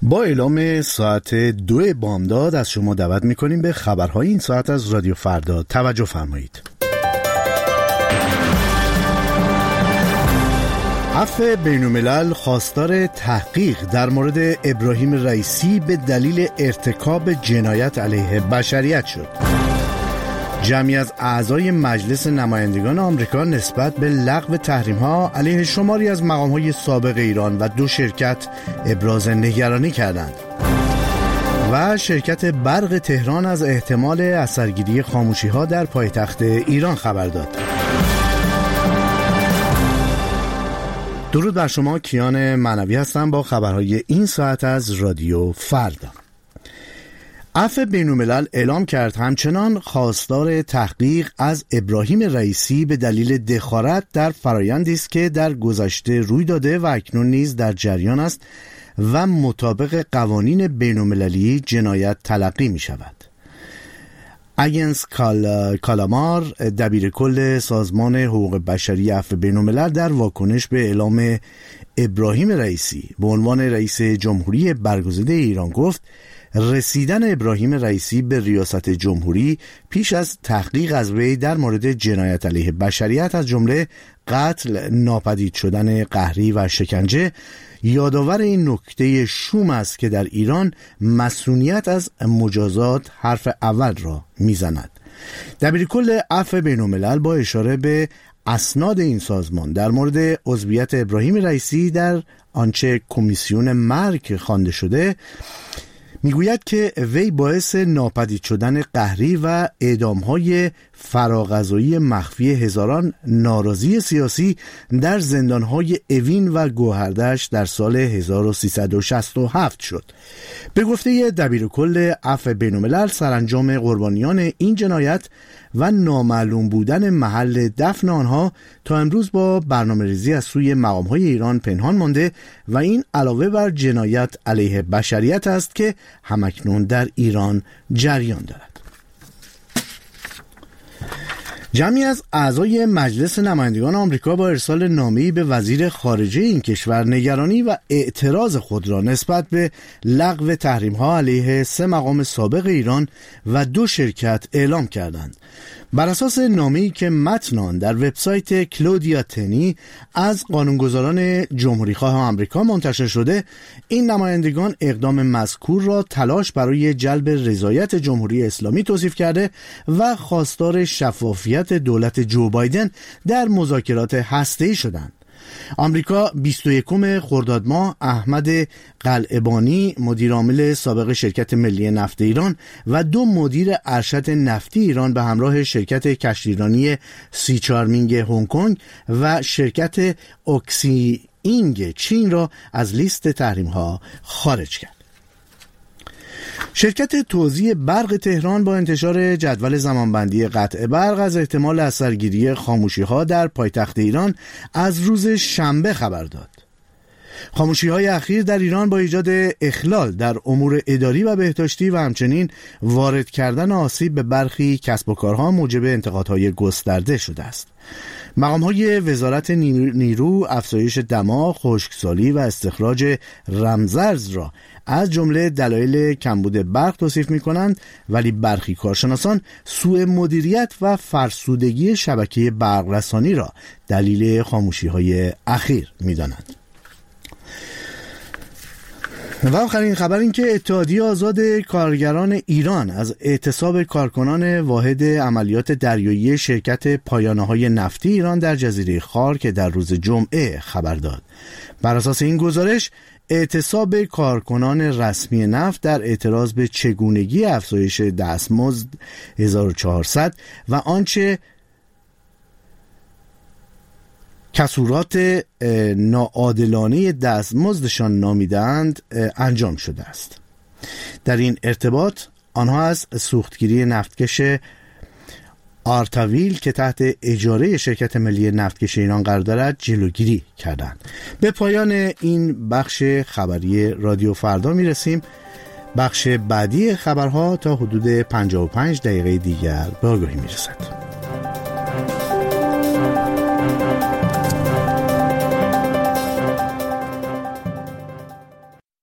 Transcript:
با اعلام ساعت 2 بامداد از شما دعوت میکنیم به خبرهای این ساعت از رادیو فردا. توجه فرمایید. عفو بین‌الملل خواستار تحقیق در مورد ابراهیم رئیسی به دلیل ارتکاب جنایت علیه بشریت شد. جمعی از اعضای مجلس نمایندگان آمریکا نسبت به لغو تحریم‌ها علیه شماری از مقام‌های سابق ایران و 2 شرکت ابراز نگرانی کردند. و شرکت برق تهران از احتمال اثرگیری خاموشی‌ها در پایتخت ایران خبر داد. درود بر شما، کیان معنوی هستم با خبرهای این ساعت از رادیو فردا. عفو بین‌الملل اعلام کرد همچنان خواستار تحقیق از ابراهیم رئیسی به دلیل دخالت در فرایندی است که در گذشته روی داده و اکنون نیز در جریان است و مطابق قوانین بین‌المللی جنایت تلقی می شود. اگنس کالامار، دبیر کل سازمان حقوق بشری عفو بین‌الملل، در واکنش به اعلام ابراهیم رئیسی به عنوان رئیس جمهوری برگزیده ایران گفت رسیدن ابراهیم رئیسی به ریاست جمهوری پیش از تحقیق از وی در مورد جنایت علیه بشریت از جمله قتل، ناپدید شدن قهری و شکنجه یادآور این نکته شوم است که در ایران مسئولیت از مجازات حرف اول را میزند. دبیرکل عفو بین‌الملل با اشاره به اسناد این سازمان در مورد عضویت ابراهیم رئیسی در آنچه کمیسیون مرگ خوانده شده میگوید که وی باعث ناپدید شدن قهری و اعدام‌های فراغذایی مخفی هزاران ناراضی سیاسی در زندان‌های اوین و گوهردشت در سال 1367 شد. به گفته دبیرکل عفو بین‌الملل سرانجام قربانیان این جنایت و نامعلوم بودن محل دفن آنها تا امروز با برنامه‌ریزی از سوی مقام‌های ایران پنهان مانده و این علاوه بر جنایت علیه بشریت است که همکنون در ایران جریان دارد. جمعی از اعضای مجلس نمایندگان آمریکا با ارسال نامه‌ای به وزیر خارجه این کشور نگرانی و اعتراض خود را نسبت به لغو تحریم‌ها علیه 3 مقام سابق ایران و 2 شرکت اعلام کردند. بر اساس نامه‌ای که متن آن در وبسایت کلودیا تنی از قانونگذاران جمهوری‌خواه آمریکا منتشر شده، این نمایندگان اقدام مذکور را تلاش برای جلب رضایت جمهوری اسلامی توصیف کرده و خواستار شفافیت دولت جو بایدن در مذاکرات هسته‌ای شدند. آمریکا 21 خرداد ماه احمد قلعه‌بانی، مدیر عامل سابق شرکت ملی نفت ایران و 2 مدیر ارشد نفتی ایران به همراه شرکت کشتیرانی سی چارمینگ هنگ کنگ و شرکت اکسی اینگ چین را از لیست تحریم‌ها خارج کرد. شرکت توزیع برق تهران با انتشار جدول زمانبندی قطع برق از احتمال اثرگیری خاموشی‌ها در پایتخت ایران از روز شنبه خبر داد. خاموشی‌های اخیر در ایران با ایجاد اخلال در امور اداری و بهداشتی و همچنین وارد کردن آسیب به برخی کسب و کارها موجب انتقادهای گسترده شده است. مقام‌های وزارت نیرو افزایش دما، خشکسالی و استخراج رمزارز را از جمله دلایل کمبود برق توصیف می‌کنند، ولی برخی کارشناسان سوء مدیریت و فرسودگی شبکه برق رسانی را دلیل خاموشی‌های اخیر می‌دانند. و آخرین خبر این که اتحادیه آزاد کارگران ایران از اعتصاب کارکنان واحد عملیات دریایی شرکت پایانه‌های نفتی ایران در جزیره خار که در روز جمعه خبر داد. بر اساس این گزارش اعتصاب کارکنان رسمی نفت در اعتراض به چگونگی افزایش دستمزد 1400 و آنچه کسورات ناعادلانه دستمزدشان نامیدند انجام شده است. در این ارتباط آنها از سوختگیری نفتکش آرتاویل که تحت اجاره شرکت ملی نفتکش ایران قرار دارد جلوگیری کردند. به پایان این بخش خبری رادیو فردا می رسیم. بخش بعدی خبرها تا حدود 55 دقیقه دیگر به آگاهی می رسد.